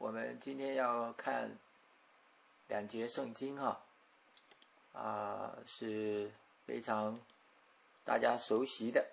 我们今天要看两节圣经是非常大家熟悉的。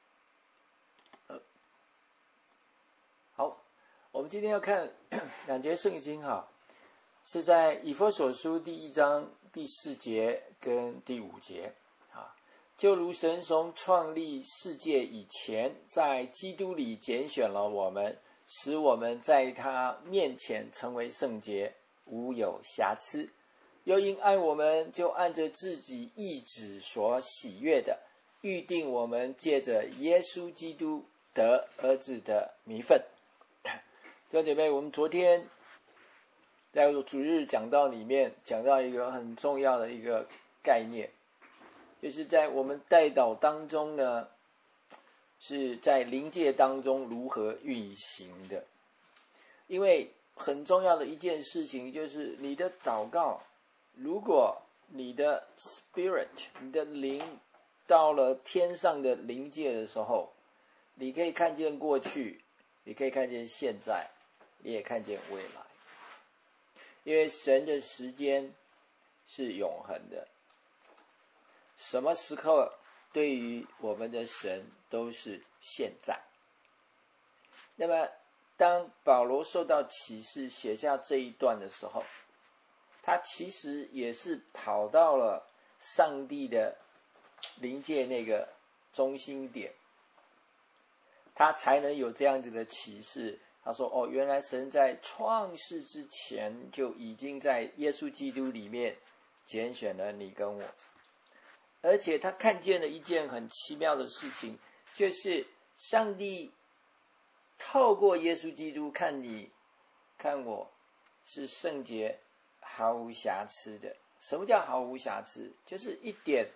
好，我们今天要看两节圣经是在以弗所书第1章第4节跟第5节就如神从创立世界以前，在基督里拣选了我们，使我们在他面前成为圣洁，无有瑕疵。又因爱我们，就按着自己意旨所喜悦的，预定我们借着耶稣基督得儿子的名分。弟兄姐妹，我们昨天在主日讲道里面讲到一个很重要的一个概念，就是在我们代祷当中呢，是在灵界当中如何运行的。因为很重要的一件事情就是你的祷告，如果你的 spirit 你的灵到了天上的灵界的时候，你可以看见过去，你可以看见现在，你也看见未来。因为神的时间是永恒的，什么时刻对于我们的神都是现在。那么当保罗受到启示写下这一段的时候，他其实也是跑到了上帝的灵界那个中心点，他才能有这样子的启示。他说原来神在创世之前就已经在耶稣基督里面拣选了你跟我。而且他看见了一件很奇妙的事情，就是上帝透过耶稣基督看你看我是圣洁毫无瑕疵的。什么叫毫无瑕疵？就是一点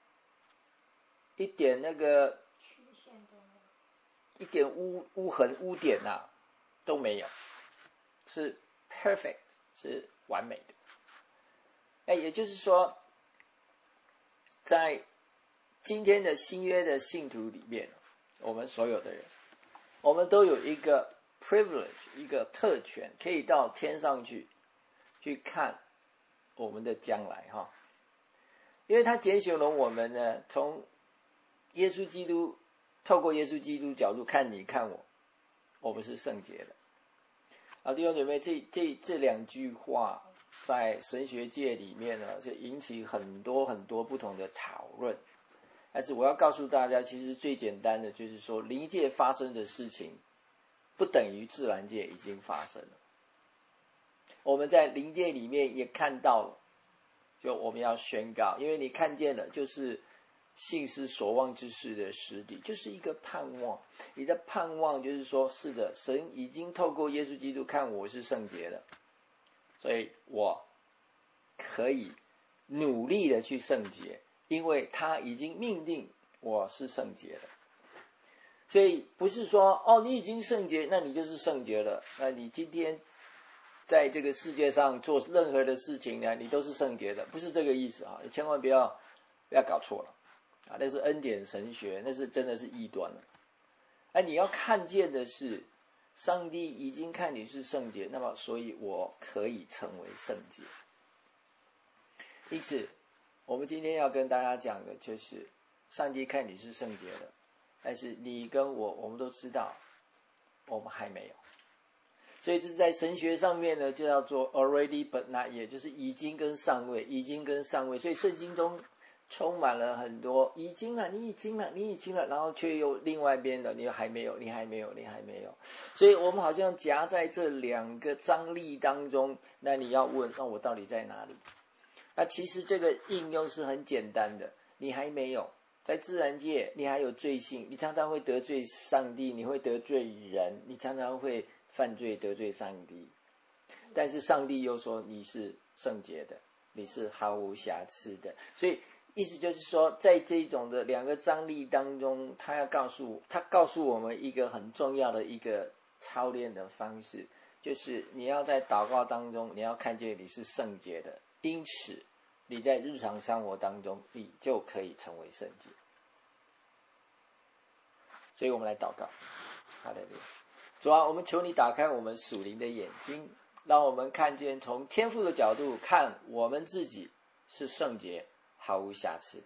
那个一点污痕污点都没有，是 perfect， 是完美的。也就是说，在今天的新约的信徒里面，我们所有的人，我们都有一个 privilege， 一个特权，可以到天上去看我们的将来因为他拣选了我们呢，从耶稣基督，透过耶稣基督角度看你看我，我们是圣洁的。弟兄姐妹，这两句话在神学界里面呢，就引起很多很多不同的讨论。但是我要告诉大家，其实最简单的就是说，灵界发生的事情不等于自然界已经发生了。我们在灵界里面也看到了，就我们要宣告，因为你看见了，就是信是所望之事的实底，就是一个盼望。你的盼望就是说，是的，神已经透过耶稣基督看我是圣洁的，所以我可以努力的去圣洁，因为他已经命定我是圣洁的。所以不是说你已经圣洁，那你就是圣洁了，那你今天在这个世界上做任何的事情呢，你都是圣洁的，不是这个意思你千万不要搞错了那是恩典神学，那是真的是异端了。你要看见的是上帝已经看你是圣洁，那么所以我可以成为圣洁。因此我们今天要跟大家讲的就是上帝看你是圣洁的，但是你跟我们都知道我们还没有。所以这是在神学上面呢，就叫做 already but not yet， 就是已经跟尚未，已经跟尚未。所以圣经中充满了很多已经了，你已经了，你已经了，然后却又另外一边的你还没有，你还没有，你还没有。所以我们好像夹在这两个张力当中，那你要问我到底在哪里？那其实这个应用是很简单的，你还没有。在自然界你还有罪性，你常常会得罪上帝，你会得罪人，你常常会犯罪得罪上帝。但是上帝又说你是圣洁的，你是毫无瑕疵的。所以意思就是说，在这种的两个张力当中，他告诉我们一个很重要的一个操练的方式，就是你要在祷告当中，你要看见你是圣洁的，因此你在日常生活当中你就可以成为圣洁。所以我们来祷告。哈利路亚。 主啊，我们求你打开我们属灵的眼睛，让我们看见从天父的角度看我们自己是圣洁毫无瑕疵的。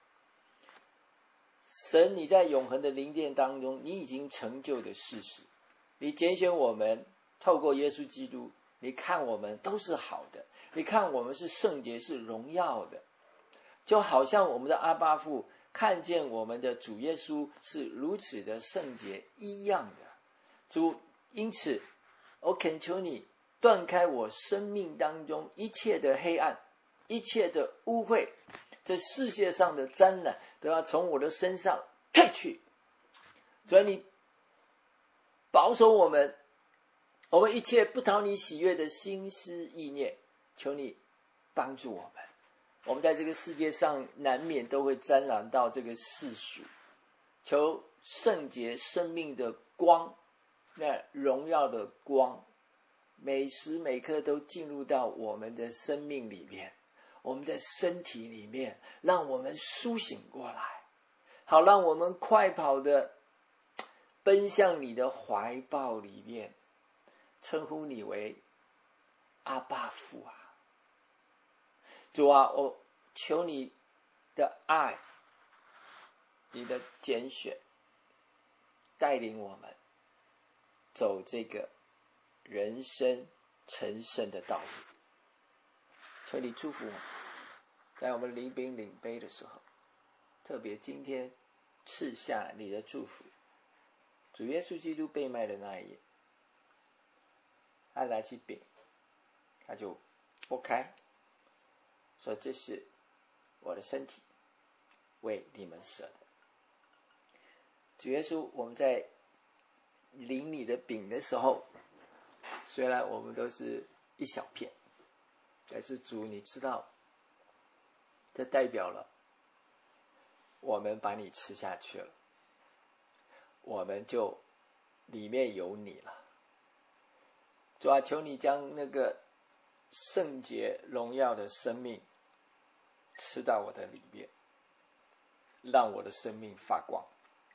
神，你在永恒的灵殿当中，你已经成就的事实，你拣选我们，透过耶稣基督，你看我们都是好的，你看我们是圣洁是荣耀的，就好像我们的阿爸父看见我们的主耶稣是如此的圣洁一样的。主，因此我恳求你断开我生命当中一切的黑暗，一切的污秽，这世界上的沾染都要从我的身上退去。主啊，你保守我们一切不讨你喜悦的心思意念，求你帮助我们。我们在这个世界上难免都会沾染到这个世俗，求圣洁生命的光，那荣耀的光，每时每刻都进入到我们的生命里面，我们的身体里面，让我们苏醒过来，好让我们快跑的奔向你的怀抱里面，称呼你为阿爸父啊。主啊，我求你的爱，你的拣选，带领我们走这个人生成圣的道路。求你祝福我们，在我们领饼领杯的时候，特别今天赐下你的祝福。主耶稣基督被卖的那一夜，他拿起饼，他就拨开，说这是我的身体，为你们舍的。主耶稣，我们在领你的饼的时候，虽然我们都是一小片，但是主你知道，这代表了我们把你吃下去了，我们就里面有你了。主啊，求你将那个圣洁荣耀的生命吃到我的里面，让我的生命发光，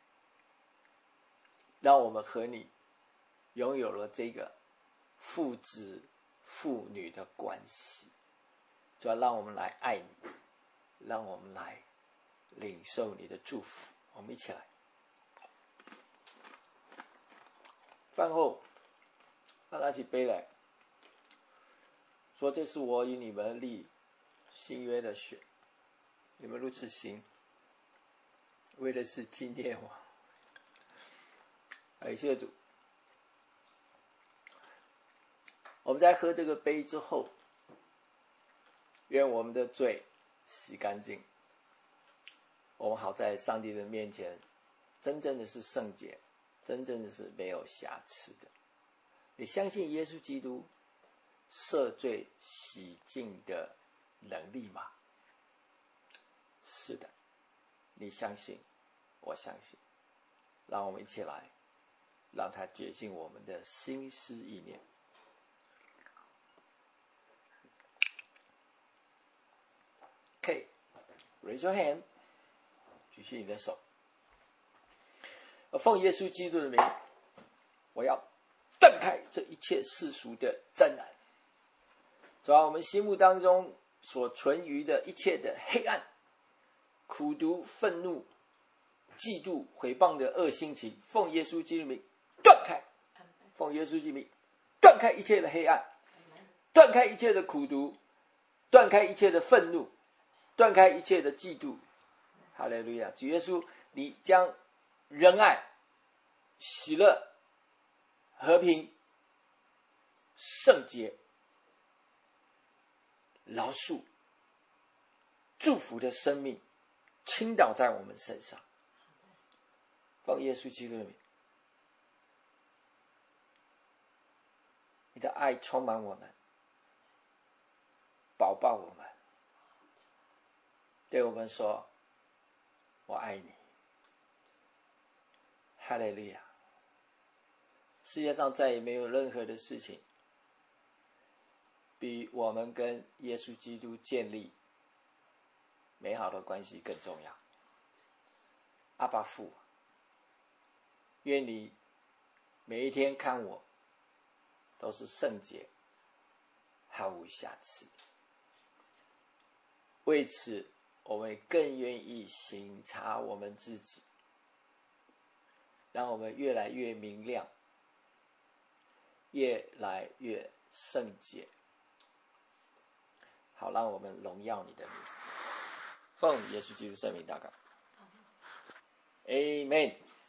让我们和你拥有了这个父子父女的关系。主要让我们来爱你，让我们来领受你的祝福。我们一起来。饭后他拿起杯来，说这是我与你们立新约的血，你们如此行，为的是纪念我。感谢主。我们在喝这个杯之后，愿我们的罪洗干净，我们好在上帝的面前真正的是圣洁，真正的是没有瑕疵的。你相信耶稣基督赦罪洗净的能力吗？是的，你相信，我相信。让我们一起来，让他洁净我们的心思意念。Okay, raise your hand， 举起你的手。奉耶稣基督的名，我要断开这一切世俗的沾染，主啊，我们心目当中所存于的一切的黑暗、苦毒、愤怒、嫉妒、毁谤的恶心情，奉耶稣基督的名断开，奉耶稣基督的名断开一切的黑暗，断开一切的苦毒，断开一切的愤怒，断开一切的嫉妒。哈利路亚！主耶稣，你将仁爱、喜乐、和平、圣洁、饶恕、祝福的生命倾倒在我们身上，奉耶稣基督的名，你的爱充满我们，饱饱我们，对我们说我爱你。哈利路亚！世界上再也没有任何的事情比我们跟耶稣基督建立美好的关系更重要。阿爸父，愿你每一天看我都是圣洁，毫无瑕疵。为此，我们更愿意省察我们自己，让我们越来越明亮，越来越圣洁。好，让我们荣耀你的名，奉耶稣基督圣名祷告， Amen。